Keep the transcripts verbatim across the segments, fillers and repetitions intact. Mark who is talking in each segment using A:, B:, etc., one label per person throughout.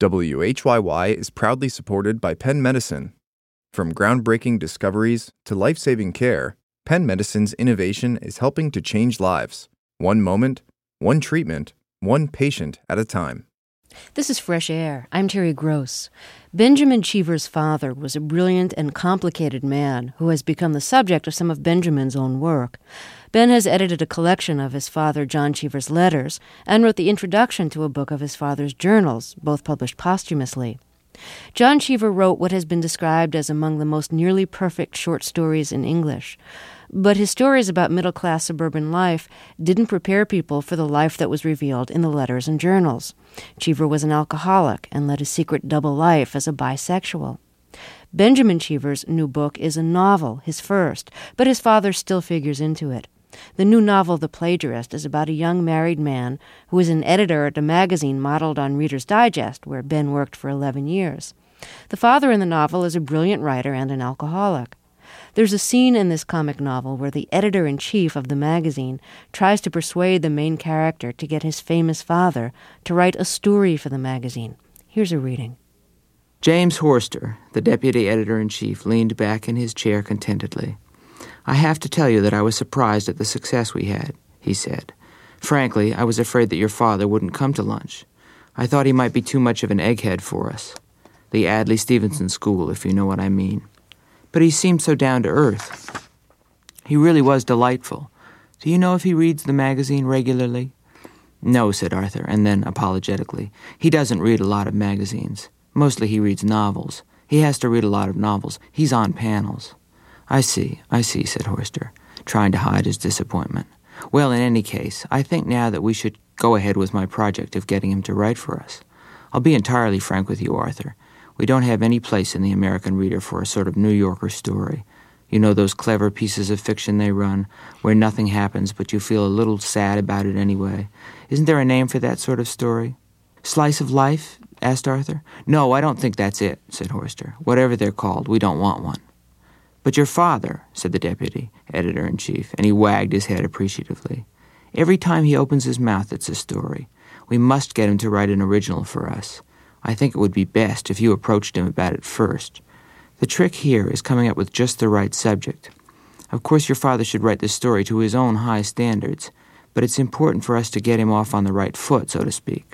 A: W H Y Y is proudly supported by Penn Medicine. From groundbreaking discoveries to life-saving care, Penn Medicine's innovation is helping to change lives, one moment, one treatment, one patient at a time.
B: This is Fresh Air. I'm Terry Gross. Benjamin Cheever's father was a brilliant and complicated man who has become the subject of some of Benjamin's own work. Ben has edited a collection of his father John Cheever's letters and wrote the introduction to a book of his father's journals, both published posthumously. John Cheever wrote what has been described as among the most nearly perfect short stories in English. But his stories about middle-class suburban life didn't prepare people for the life that was revealed in the letters and journals. Cheever was an alcoholic and led a secret double life as a bisexual. Benjamin Cheever's new book is a novel, his first, but his father still figures into it. The new novel, The Plagiarist, is about a young married man who is an editor at a magazine modeled on Reader's Digest, where Ben worked for eleven years. The father in the novel is a brilliant writer and an alcoholic. There's a scene in this comic novel where the editor-in-chief of the magazine tries to persuade the main character to get his famous father to write a story for the magazine. Here's a reading.
C: James Horster, the deputy editor-in-chief, leaned back in his chair contentedly. "I have to tell you that I was surprised at the success we had," he said. "Frankly, I was afraid that your father wouldn't come to lunch. I thought he might be too much of an egghead for us. The Adlai Stevenson School, if you know what I mean. But he seemed so down to earth. He really was delightful. Do you know if he reads the magazine regularly?" "No," said Arthur, and then apologetically, "he doesn't read a lot of magazines. Mostly he reads novels. He has to read a lot of novels. He's on panels." "I see, I see," said Horster, trying to hide his disappointment. "Well, in any case, I think now that we should go ahead with my project of getting him to write for us. I'll be entirely frank with you, Arthur. We don't have any place in the American reader for a sort of New Yorker story. You know those clever pieces of fiction they run, where nothing happens but you feel a little sad about it anyway. Isn't there a name for that sort of story?" "Slice of life?" asked Arthur. "No, I don't think that's it," said Horster. "Whatever they're called, we don't want one." "But your father," said the deputy editor-in-chief, and he wagged his head appreciatively. "Every time he opens his mouth, it's a story. We must get him to write an original for us. I think it would be best if you approached him about it first. The trick here is coming up with just the right subject. Of course, your father should write the story to his own high standards, but it's important for us to get him off on the right foot, so to speak."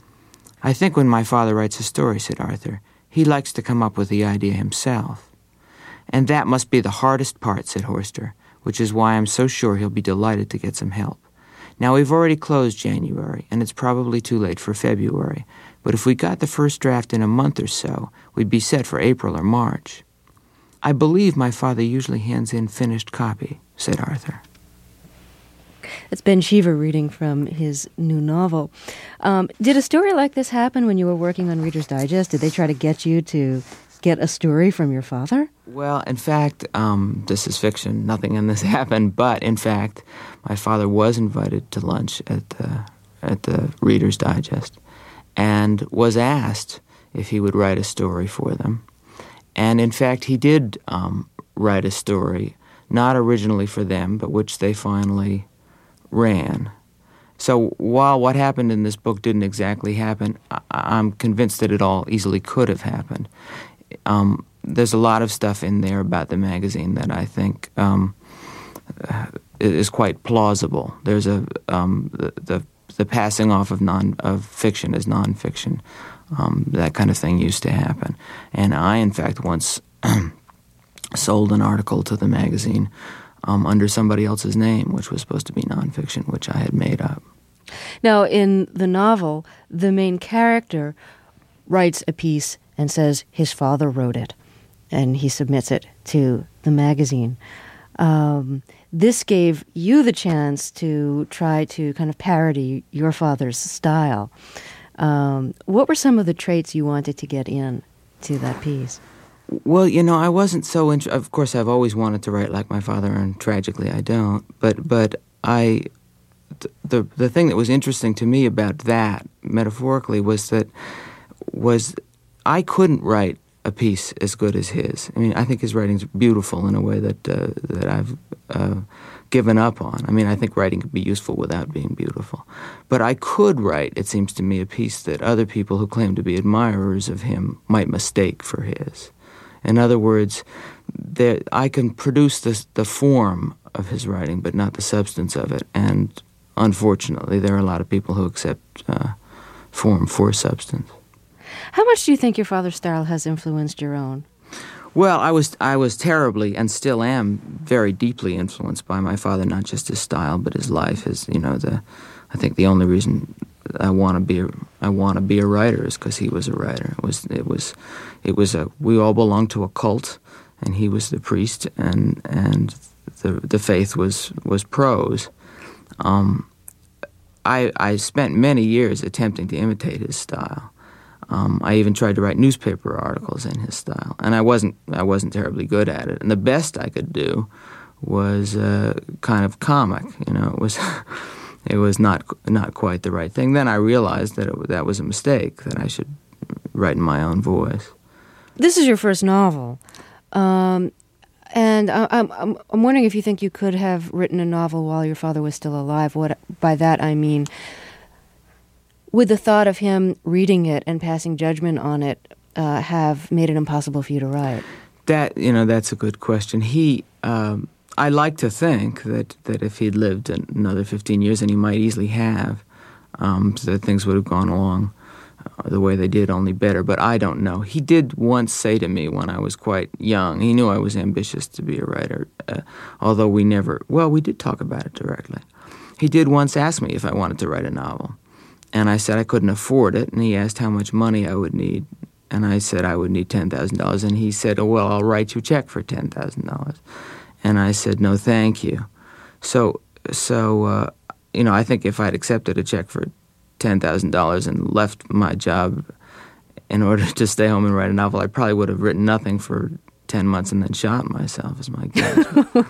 C: "I think when my father writes a story," said Arthur, "he likes to come up with the idea himself." "And that must be the hardest part," said Horster, "which is why I'm so sure he'll be delighted to get some help. Now, we've already closed January, and it's probably too late for February, but if we got the first draft in a month or so, we'd be set for April or March." "I believe my father usually hands in finished copy," said Arthur.
B: That's Ben Cheever reading from his new novel. Um, did a story like this happen when you were working on Reader's Digest? Did they try to get you to get a story from your father?
C: Well, in fact, um, this is fiction. Nothing in this happened. But, in fact, my father was invited to lunch at the, at the Reader's Digest and was asked if he would write a story for them. And, in fact, he did um, write a story, not originally for them, but which they finally ran. So while what happened in this book didn't exactly happen, I- I'm convinced that it all easily could have happened. Um, there's a lot of stuff in there about the magazine that I think um, uh, is quite plausible. There's a um, the, the the passing off of non of fiction as nonfiction. Um, that kind of thing used to happen, and I, in fact, once sold an article to the magazine um, under somebody else's name, which was supposed to be nonfiction, which I had made up.
B: Now, in the novel, the main character writes a piece and says his father wrote it, and he submits it to the magazine. Um, this gave you the chance to try to kind of parody your father's style. Um, what were some of the traits you wanted to get in to that piece?
C: Well, you know, I wasn't so int- of course, I've always wanted to write like my father, and tragically I don't. But but I, th- the the thing that was interesting to me about that, metaphorically, was that was I couldn't write a piece as good as his. I mean, I think his writing's beautiful in a way that uh, that I've uh, given up on. I mean, I think writing could be useful without being beautiful. But I could write, it seems to me, a piece that other people who claim to be admirers of him might mistake for his. In other words, there, I can produce this, the form of his writing, but not the substance of it. And unfortunately, there are a lot of people who accept uh, form for substance.
B: How much do you think your father's style has influenced your own?
C: Well, I was I was terribly and still am very deeply influenced by my father, not just his style, but his life. His, you know, the I think the only reason I want to be a, I want to be a writer is because he was a writer. It was it was it was a we all belonged to a cult, and he was the priest, and and the the faith was was prose. Um, I I spent many years attempting to imitate his style. Um, I even tried to write newspaper articles in his style, and I wasn't I wasn't terribly good at it. And the best I could do was uh, kind of comic. You know, it was it was not not quite the right thing. Then I realized that it, that was a mistake. That I should write in my own voice.
B: This is your first novel, um, and I, I'm I'm I'm wondering if you think you could have written a novel while your father was still alive. What by that I mean, would the thought of him reading it and passing judgment on it uh, have made it impossible for you to write?
C: That, you know, that's a good question. He, um, I like to think that, that if he'd lived another fifteen years, and he might easily have, um, that things would have gone along uh, the way they did, only better. But I don't know. He did once say to me when I was quite young, he knew I was ambitious to be a writer, uh, although we never, well, we did talk about it directly. He did once ask me if I wanted to write a novel. And I said I couldn't afford it, and he asked how much money I would need. And I said I would need ten thousand dollars, and he said, oh, well, I'll write you a check for ten thousand dollars. And I said, no, thank you. So, so uh, you know, I think if I'd accepted a check for ten thousand dollars and left my job in order to stay home and write a novel, I probably would have written nothing for ten months and then shot myself, is my guess.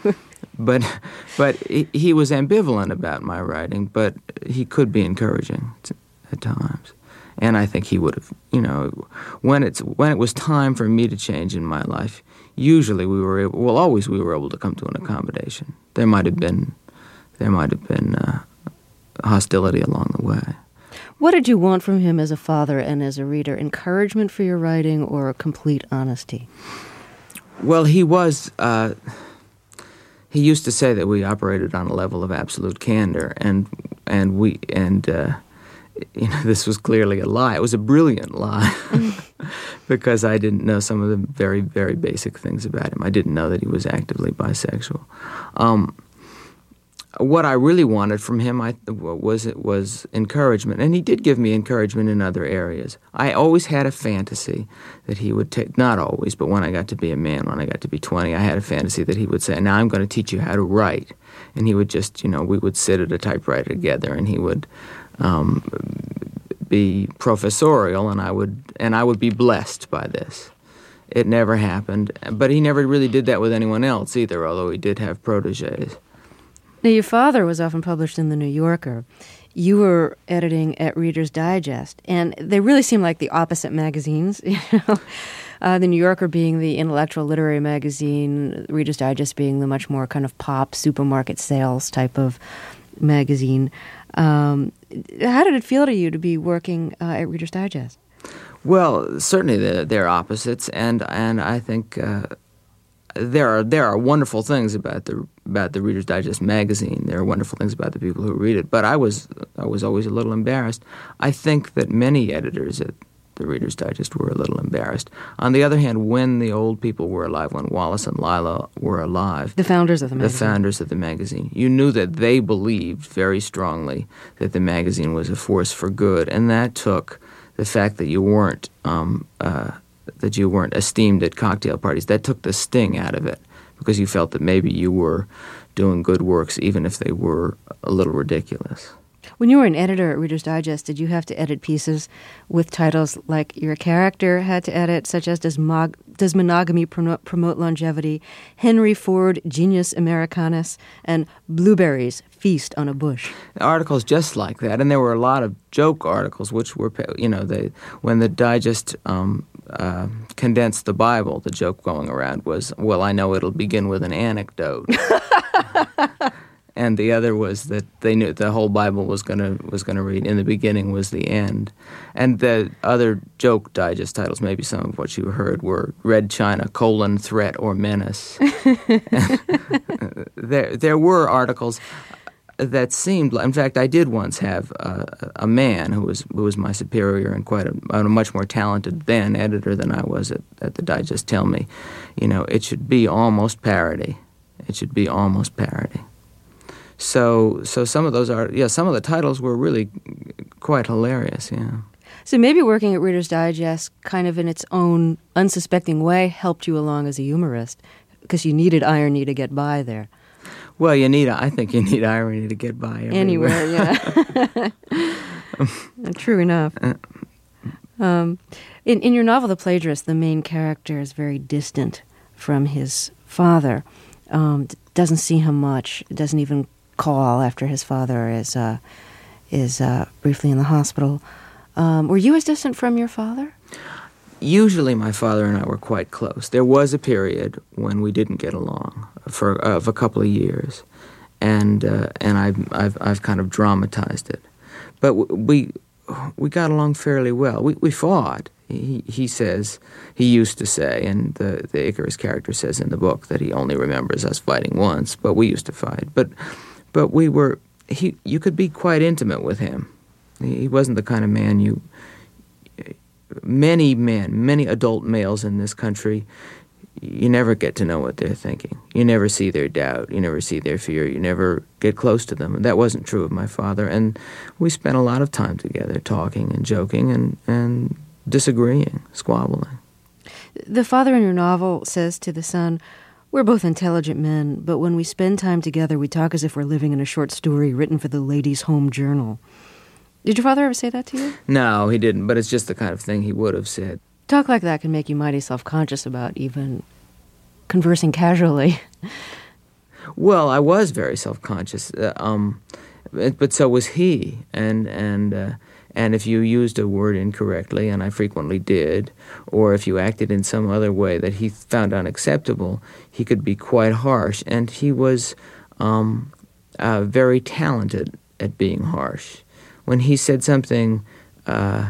C: But but he was ambivalent about my writing, but he could be encouraging at times. And I think he would have, you know, when it's when it was time for me to change in my life, usually we were able, well, always we were able to come to an accommodation. There might have been, there might have been uh, hostility along the way.
B: What did you want from him as a father and as a reader? Encouragement for your writing or complete honesty?
C: Well, he was... Uh, He used to say that we operated on a level of absolute candor, and and we and uh, you know, this was clearly a lie. It was a brilliant lie because I didn't know some of the very very basic things about him. I didn't know that he was actively bisexual. Um, what I really wanted from him, I was it was encouragement, and he did give me encouragement in other areas. I always had a fantasy that he would take, not always, but when I got to be a man, when I got to be twenty, I had a fantasy that he would say, now I'm going to teach you how to write. And he would just, you know, we would sit at a typewriter together, and he would um, be professorial, and I would and I would be blessed by this. It never happened, but he never really did that with anyone else either, although he did have protégés.
B: Now, your father was often published in The New Yorker. You were editing at Reader's Digest, and they really seem like the opposite magazines. You know, uh, The New Yorker being the intellectual literary magazine, Reader's Digest being the much more kind of pop supermarket sales type of magazine. Um, how did it feel to you to be working uh, at Reader's Digest?
C: Well, certainly they're, they're opposites, and and I think uh, there are there are wonderful things about the about the Reader's Digest magazine. There are wonderful things about the people who read it. But I was I was always a little embarrassed. I think that many editors at the Reader's Digest were a little embarrassed. On the other hand, when the old people were alive, when Wallace and Lila were alive,
B: the founders of the magazine,
C: the founders of the magazine, you knew that they believed very strongly that the magazine was a force for good, and that took the fact that you weren't um, uh, that you weren't esteemed at cocktail parties. That took the sting out of it, because you felt that maybe you were doing good works, even if they were a little ridiculous.
B: When you were an editor at Reader's Digest, did you have to edit pieces with titles like your character had to edit, such as Does, Mog- does Monogamy promote, promote Longevity, Henry Ford, Genius Americanus, and Blueberries, Feast on a Bush?
C: Articles just like that, and there were a lot of joke articles, which were, you know, they when the Digest um, uh, condensed the Bible. The joke going around was, well, I know it'll begin with an anecdote. And the other was that they knew the whole Bible was gonna was gonna read, in the beginning was the end. And the other joke digest titles, maybe some of what you heard, were Red China, colon, threat, or menace. there there were articles that seemed, in fact, I did once have a, a man who was who was my superior and quite a, a much more talented then editor than I was at, at the Digest tell me, you know, it should be almost parody. It should be almost parody. So, so some of those are, yeah, some of the titles were really quite hilarious, yeah.
B: So maybe working at Reader's Digest, kind of in its own unsuspecting way, helped you along as a humorist, because you needed irony to get by there.
C: Well, you need, I think you need irony to get by everywhere.
B: Anywhere, yeah. True enough. Um, in, in your novel, The Plagiarist, the main character is very distant from his father, um, doesn't see him much, doesn't even call after his father is uh, is uh, briefly in the hospital. Um, were you as distant from your father?
C: Usually my father and I were quite close. There was a period when we didn't get along for uh, of a couple of years, and uh, and I've, I've I've kind of dramatized it. But we we got along fairly well. We we fought. He he says, he used to say, and the, the Icarus character says in the book that he only remembers us fighting once, but we used to fight. But but we were, he you could be quite intimate with him. He wasn't the kind of man you, many men, many adult males in this country, you never get to know what they're thinking. You never see their doubt. You never see their fear. You never get close to them. And that wasn't true of my father. And we spent a lot of time together talking and joking and, and disagreeing, squabbling.
B: The father in your novel says to the son, "We're both intelligent men, but when we spend time together, we talk as if we're living in a short story written for the Ladies' Home Journal." Did your father ever say that to you?
C: No, he didn't, but it's just the kind of thing he would have said.
B: Talk like that can make you mighty self-conscious about even conversing casually.
C: Well, I was very self-conscious, uh, um, but so was he. And and uh, and if you used a word incorrectly, and I frequently did, or if you acted in some other way that he found unacceptable, he could be quite harsh. And he was um, uh, very talented at being harsh. When he said something uh,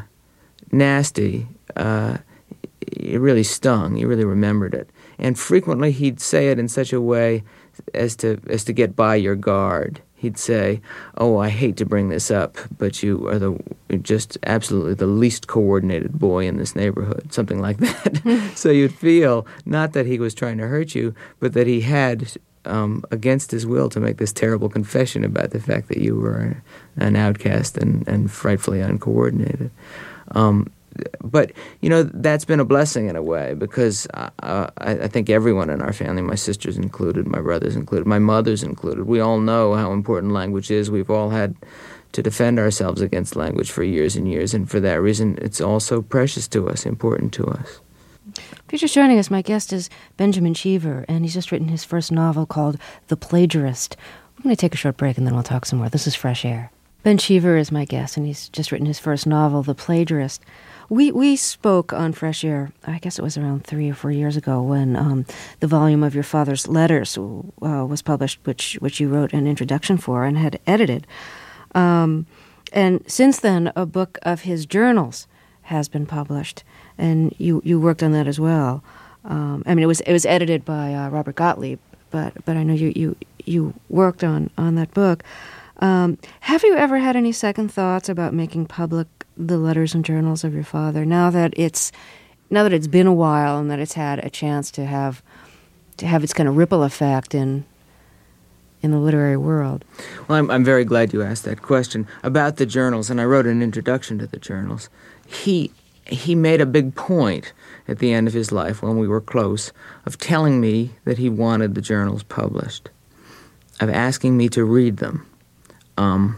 C: nasty, uh, it really stung. You really remembered it. And frequently he'd say it in such a way as to as to get by your guard. He'd say, "Oh, I hate to bring this up, but you are the just absolutely the least coordinated boy in this neighborhood," something like that. So you'd feel not that he was trying to hurt you, but that he had, um, against his will, to make this terrible confession about the fact that you were an outcast and, and frightfully uncoordinated. Um, But, you know, that's been a blessing in a way because uh, I, I think everyone in our family, my sisters included, my brothers included, my mother's included, we all know how important language is. We've all had to defend ourselves against language for years and years, and for that reason, it's also precious to us, important to us.
B: If you're just joining us, my guest is Benjamin Cheever, and he's just written his first novel called The Plagiarist. We're going to take a short break, and then we'll talk some more. This is Fresh Air. Ben Cheever is my guest, and he's just written his first novel, The Plagiarist. We we spoke on Fresh Air, I guess it was around three or four years ago, when um, the volume of your father's letters uh, was published, which which you wrote an introduction for and had edited. Um, and since then, a book of his journals has been published, and you, you worked on that as well. Um, I mean, it was it was edited by uh, Robert Gottlieb, but but I know you you, you worked on, on that book. Um, have you ever had any second thoughts about making public the letters and journals of your father, now that it's now that it's been a while and that it's had a chance to have to have its kind of ripple effect in in the literary world?
C: Well, I'm I'm very glad you asked that question about the journals, and I wrote an introduction to the journals. He he made a big point at the end of his life, when we were close, of telling me that he wanted the journals published, of asking me to read them. Um,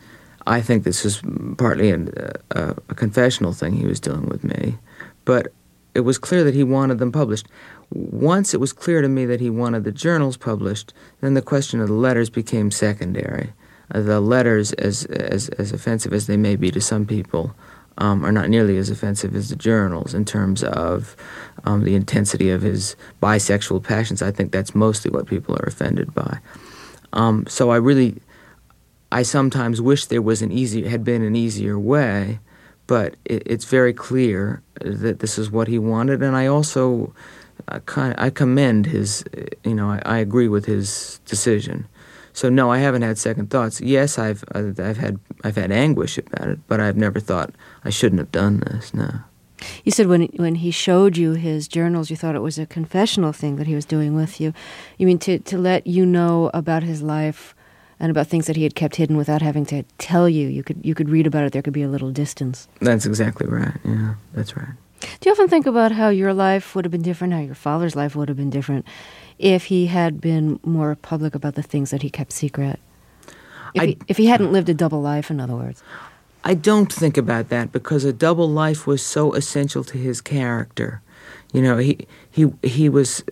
C: I think this was partly a, a, a confessional thing he was doing with me, but it was clear that he wanted them published. Once it was clear to me that he wanted the journals published, then the question of the letters became secondary. Uh, the letters, as, as as offensive as they may be to some people, um, are not nearly as offensive as the journals in terms of um, the intensity of his bisexual passions. I think that's mostly what people are offended by. Um, so I really, I sometimes wish there was an easier, had been an easier way, but it, it's very clear that this is what he wanted, and I also, I, kind of, I commend his, you know, I, I agree with his decision. So no, I haven't had second thoughts. Yes, I've uh, I've had I've had anguish about it, but I've never thought I shouldn't have done this. No.
B: You said when when he showed you his journals, you thought it was a confessional thing that he was doing with you. You mean to to let you know about his life and about things that he had kept hidden without having to tell you. You could you could read about it. There could be a little distance.
C: That's exactly right. Yeah, that's right.
B: Do you often think about how your life would have been different, how your father's life would have been different, if he had been more public about the things that he kept secret? If, I, he, if he hadn't lived a double life, in other words.
C: I don't think about that because a double life was so essential to his character. You know, he he he was.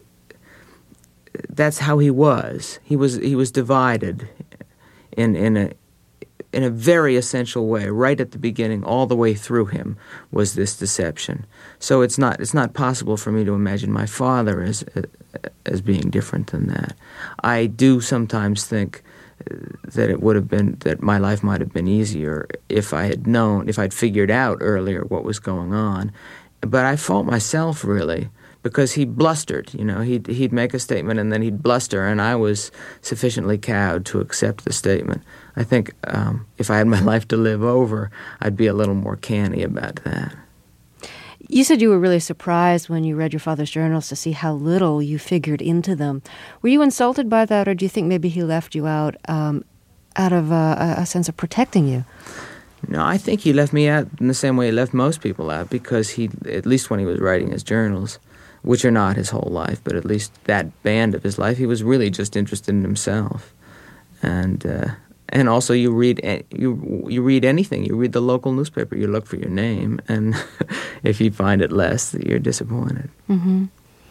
C: That's how he was. He was he was divided, in in a. in a very essential way, right at the beginning, all the way through him, was this deception. So it's not it's not possible for me to imagine my father as as being different than that. I do sometimes think that it would have been that my life might have been easier if I had known, if I'd figured out earlier what was going on. But I fault myself really, because he blustered. You know, he'd he'd make a statement and then he'd bluster, and I was sufficiently cowed to accept the statement. I think um, if I had my life to live over, I'd be a little more canny about that.
B: You said you were really surprised when you read your father's journals to see how little you figured into them. Were you insulted by that, or do you think maybe he left you out um, out of a, a sense of protecting you?
C: No, I think he left me out in the same way he left most people out, because he, at least when he was writing his journals, which are not his whole life, but at least that band of his life, he was really just interested in himself. And uh, and also you read you you read anything. You read the local newspaper. You look for your name, and if you find it less, you're disappointed.
B: Mm-hmm.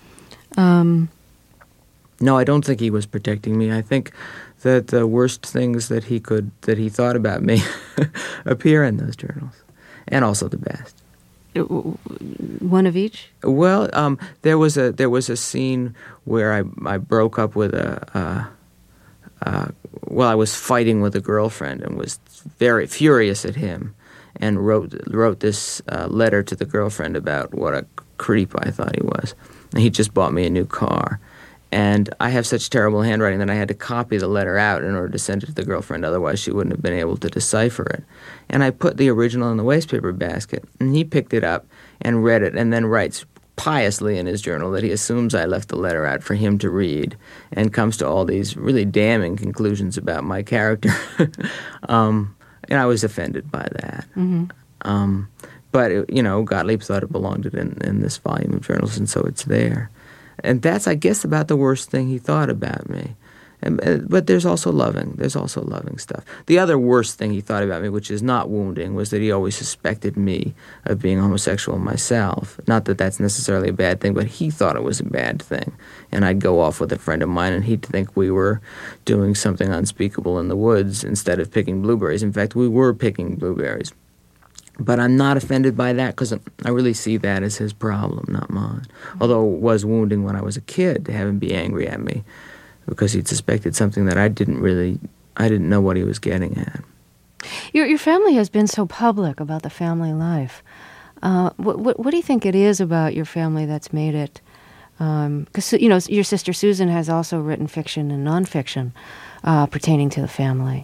B: Um.
C: No, I don't think he was protecting me. I think that the worst things that he could that he thought about me appear in those journals, and also the best.
B: One of each?
C: Well, um, there was a there was a scene where I I broke up with a. Uh, uh, well, I was fighting with a girlfriend and was very furious at him, and wrote wrote this uh, letter to the girlfriend about what a creep I thought he was. And he just bought me a new car. And I have such terrible handwriting that I had to copy the letter out in order to send it to the girlfriend. Otherwise, she wouldn't have been able to decipher it. And I put the original in the wastepaper basket. And he picked it up and read it, and then writes piously in his journal that he assumes I left the letter out for him to read, and comes to all these really damning conclusions about my character. um, and I was offended by that. Mm-hmm. Um, but, it, you know, Gottlieb thought it belonged in, in this volume of journals, and so it's there. And that's, I guess, about the worst thing he thought about me. And, uh, but there's also loving. There's also loving stuff. The other worst thing he thought about me, which is not wounding, was that he always suspected me of being homosexual myself. Not that that's necessarily a bad thing, but he thought it was a bad thing. And I'd go off with a friend of mine, and he'd think we were doing something unspeakable in the woods instead of picking blueberries. In fact, we were picking blueberries. But I'm not offended by that because I really see that as his problem, not mine. Although it was wounding when I was a kid to have him be angry at me because he'd suspected something that I didn't really, I didn't know what he was getting at.
B: Your your family has been so public about the family life. Uh, what, what what do you think it is about your family that's made it? Because um, you know your sister Susan has also written fiction and nonfiction uh, pertaining to the family.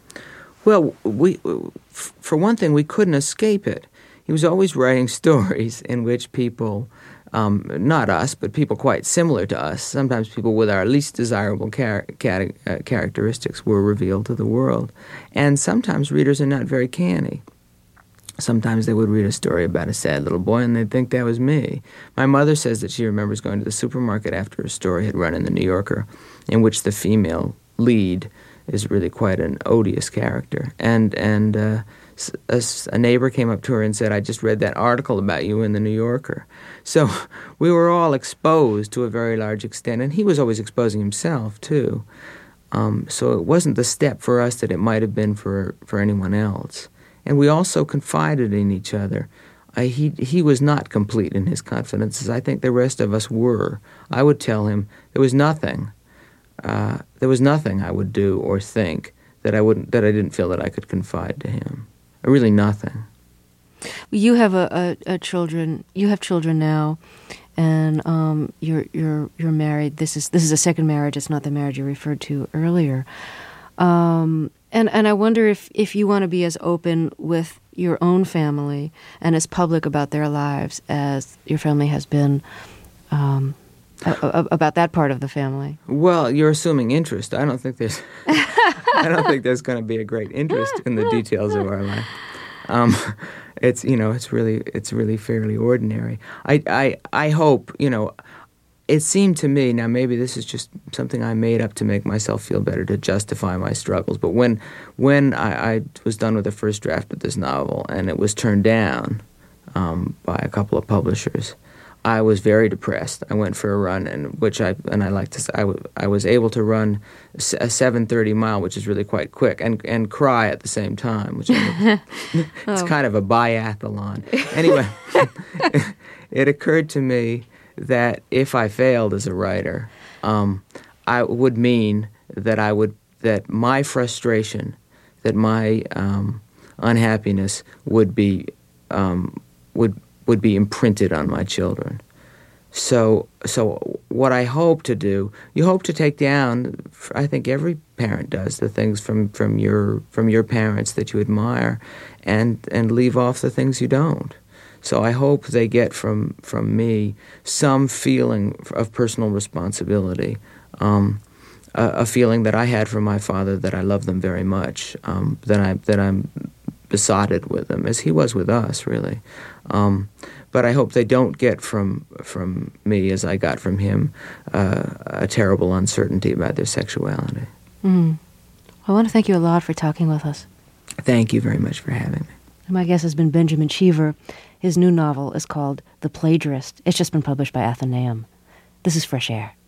C: Well, we, for one thing, we couldn't escape it. He was always writing stories in which people, um, not us, but people quite similar to us, sometimes people with our least desirable char- char- uh, characteristics were revealed to the world. And sometimes readers are not very canny. Sometimes they would read a story about a sad little boy and they'd think that was me. My mother says that she remembers going to the supermarket after a story had run in the New Yorker in which the female lead is really quite an odious character. And and uh, a, a neighbor came up to her and said, I just read that article about you in the New Yorker. So we were all exposed to a very large extent, and he was always exposing himself, too. Um, so it wasn't the step for us that it might have been for, for anyone else. and we also confided in each other. I, he he was not complete in his confidences. I think the rest of us were. I would tell him there was nothing, uh, there was nothing I would do or think that I wouldn't that I didn't feel that I could confide to him. Really, nothing.
B: You have a, a, a children. You have children now, and um, you're you're you're married. This is this is a second marriage. It's not the marriage you referred to earlier. Um, and and I wonder if if you want to be as open with your own family and as public about their lives as your family has been um, a, a, about that part of the family.
C: Well, you're assuming interest. I don't think there's. I don't think there's going to be a great interest in the details of our life. Um, it's you know it's really it's really fairly ordinary. I I I hope you know. It seemed to me, now maybe this is just something I made up to make myself feel better, to justify my struggles, but when when I, I was done with the first draft of this novel and it was turned down um, by a couple of publishers, I was very depressed. I went for a run, and which I and I like to say, I, w- I was able to run a seven thirty mile, which is really quite quick, and and cry at the same time, which is, it's
B: oh.
C: kind of a biathlon. Anyway, it occurred to me that if I failed as a writer, um, I would mean that I would that my frustration, that my um, unhappiness would be um, would would be imprinted on my children. So so what I hope to do, you hope to take down, I think every parent does, the things from, from your from your parents that you admire, and and leave off the things you don't. So I hope they get from, from me some feeling of personal responsibility, um, a, a feeling that I had from my father that I love them very much, um, that I that I'm besotted with them, as he was with us, really. Um, but I hope they don't get from from me, as I got from him, uh, a terrible uncertainty about their sexuality.
B: Mm. I want to thank you a lot for talking with us.
C: Thank you very much for having me.
B: My guest has been Benjamin Cheever. His new novel is called The Plagiarist. It's just been published by Athenaeum. This is Fresh Air.